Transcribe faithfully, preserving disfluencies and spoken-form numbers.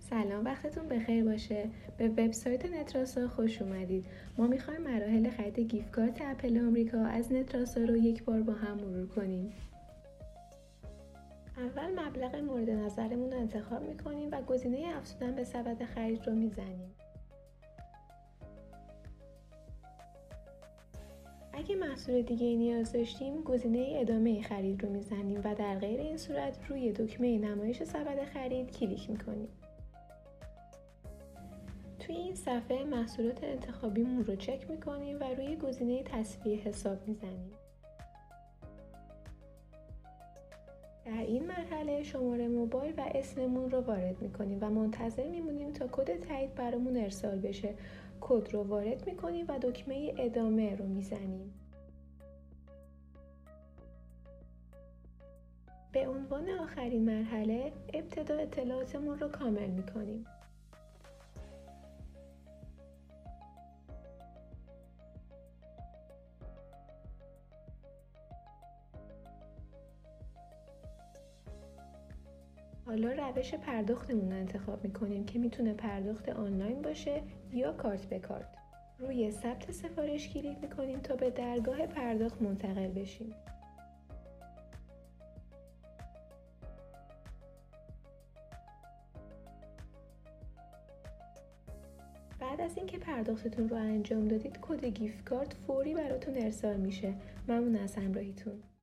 سلام، وقتتون بخیر باشه. به وبسایت نتراسا خوش اومدید. ما میخوایم مراحل خرید گیفت کارت اپل آمریکا از نتراسا رو یک بار با هم مرور کنیم. اول مبلغ مورد نظرمون رو انتخاب میکنیم و گزینه افزودن به سبد خرید رو میزنیم. اگه محصول دیگه نیاز داشتیم، گزینه ادامه خرید رو میزنیم و در غیر این صورت روی دکمه نمایش سبد خرید کلیک میکنیم. توی این صفحه محصولات انتخابیمون رو چک میکنیم و روی گزینه تصفیه حساب میزنیم. در این مرحله شماره موبایل و اسممون رو وارد میکنیم و منتظر میمونیم تا کد تایید برامون ارسال بشه. کد رو وارد میکنیم و دکمه ادامه رو میزنیم. به عنوان آخرین مرحله ابتدا اطلاعاتمون رو کامل میکنیم. حالا روش پرداختمون رو انتخاب میکنیم که میتونه پرداخت آنلاین باشه یا کارت به کارت. روی ثبت سفارش کلیک میکنیم تا به درگاه پرداخت منتقل بشیم. بعد از اینکه پرداختتون رو انجام دادید، کد گیفت کارت فوری براتون ارسال میشه. ممنون از همراهیتون.